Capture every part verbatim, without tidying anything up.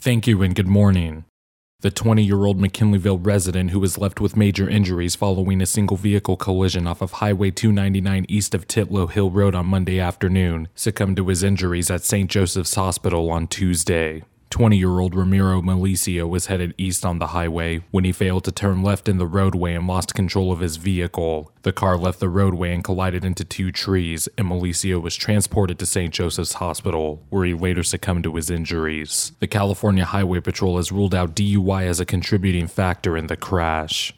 Thank you and good morning. The twenty-year-old McKinleyville resident who was left with major injuries following a single vehicle collision off of Highway two ninety-nine east of Titlow Hill Road on Monday afternoon succumbed to his injuries at Saint Joseph's Hospital on Tuesday. twenty-year-old Ramiro Malicio was headed east on the highway when he failed to turn left in the roadway and lost control of his vehicle. The car left the roadway and collided into two trees, and Malicio was transported to Saint Joseph's Hospital, where he later succumbed to his injuries. The California Highway Patrol has ruled out D U I as a contributing factor in the crash.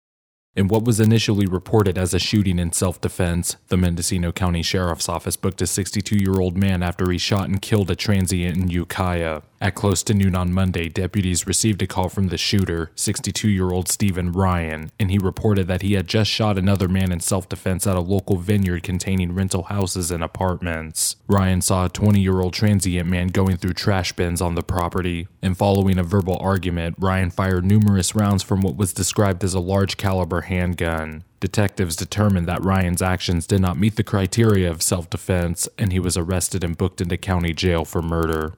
In what was initially reported as a shooting in self-defense, the Mendocino County Sheriff's Office booked a sixty-two-year-old man after he shot and killed a transient in Ukiah. At close to noon on Monday, deputies received a call from the shooter, sixty-two-year-old Stephen Ryan, and he reported that he had just shot another man in self-defense at a local vineyard containing rental houses and apartments. Ryan saw a twenty-year-old transient man going through trash bins on the property, and following a verbal argument, Ryan fired numerous rounds from what was described as a large-caliber handgun. Detectives determined that Ryan's actions did not meet the criteria of self-defense, and he was arrested and booked into county jail for murder.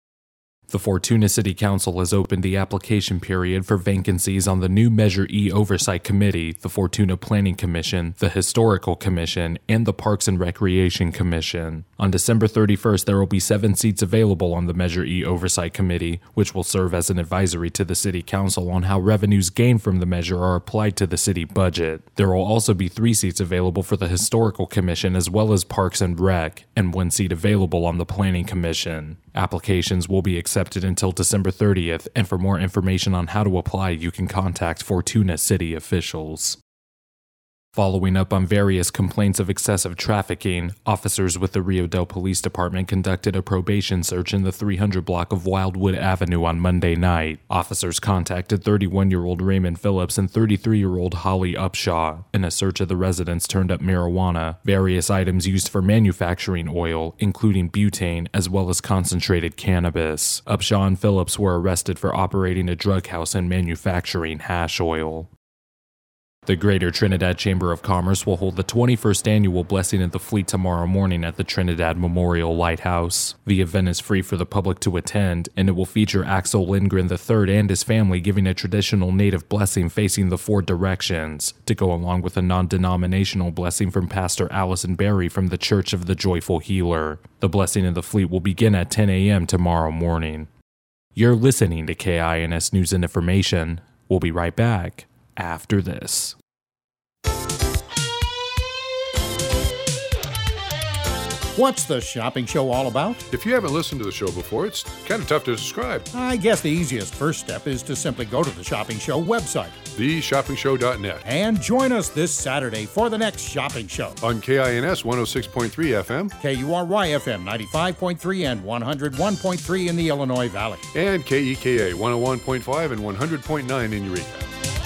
The Fortuna City Council has opened the application period for vacancies on the new Measure E Oversight Committee, the Fortuna Planning Commission, the Historical Commission, and the Parks and Recreation Commission. On December thirty-first, there will be seven seats available on the Measure E Oversight Committee, which will serve as an advisory to the City Council on how revenues gained from the measure are applied to the city budget. There will also be three seats available for the Historical Commission as well as Parks and Rec, and one seat available on the Planning Commission. Applications will be accepted until December thirtieth, and for more information on how to apply, you can contact Fortuna City officials. Following up on various complaints of excessive trafficking, officers with the Rio Dell Police Department conducted a probation search in the three hundred block of Wildwood Avenue on Monday night. Officers contacted thirty-one-year-old Raymond Phillips and thirty-three-year-old Holly Upshaw. In a search of the residence turned up marijuana, various items used for manufacturing oil, including butane, as well as concentrated cannabis. Upshaw and Phillips were arrested for operating a drug house and manufacturing hash oil. The Greater Trinidad Chamber of Commerce will hold the twenty-first annual Blessing of the Fleet tomorrow morning at the Trinidad Memorial Lighthouse. The event is free for the public to attend, and it will feature Axel Lindgren the third and his family giving a traditional native blessing facing the four directions, to go along with a non-denominational blessing from Pastor Allison Berry from the Church of the Joyful Healer. The Blessing of the Fleet will begin at ten a.m. tomorrow morning. You're listening to K I N S News and Information. We'll be right back after this. What's the shopping show all about? If you haven't listened to the show before, it's kind of tough to describe. I guess the easiest first step is to simply go to the Shopping Show website, the shopping show dot net, and join us this Saturday for the next shopping show. On K I N S one oh six point three F M, K U R Y F M ninety-five point three and one oh one point three in the Illinois Valley, and K E K A one oh one point five and one hundred point nine in Eureka.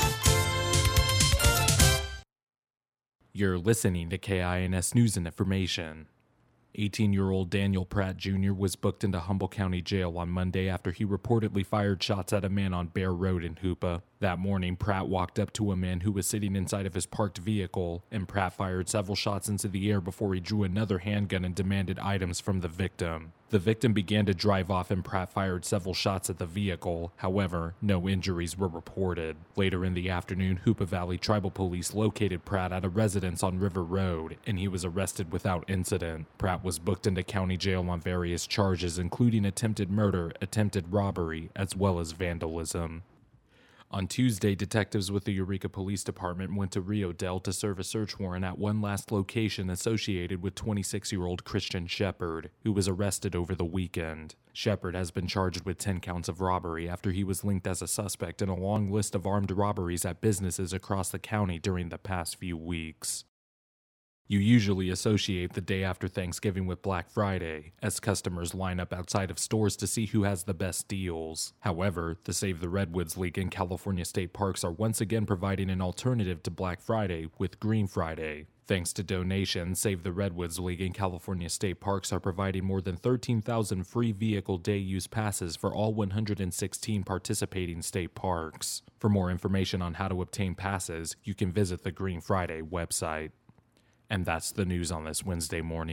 You're listening to K I N S News and Information. eighteen-year-old Daniel Pratt Junior was booked into Humboldt County Jail on Monday after he reportedly fired shots at a man on Bear Road in Hoopa. That morning, Pratt walked up to a man who was sitting inside of his parked vehicle, and Pratt fired several shots into the air before he drew another handgun and demanded items from the victim. The victim began to drive off and Pratt fired several shots at the vehicle. However, no injuries were reported. Later in the afternoon, Hoopa Valley Tribal Police located Pratt at a residence on River Road, and he was arrested without incident. Pratt was booked into county jail on various charges, including attempted murder, attempted robbery, as well as vandalism. On Tuesday, detectives with the Eureka Police Department went to Rio Dell to serve a search warrant at one last location associated with twenty-six-year-old Christian Shepard, who was arrested over the weekend. Shepard has been charged with ten counts of robbery after he was linked as a suspect in a long list of armed robberies at businesses across the county during the past few weeks. You usually associate the day after Thanksgiving with Black Friday, as customers line up outside of stores to see who has the best deals. However, the Save the Redwoods League and California State Parks are once again providing an alternative to Black Friday with Green Friday. Thanks to donations, Save the Redwoods League and California State Parks are providing more than thirteen thousand free vehicle day use passes for all one hundred sixteen participating state parks. For more information on how to obtain passes, you can visit the Green Friday website. And that's the news on this Wednesday morning.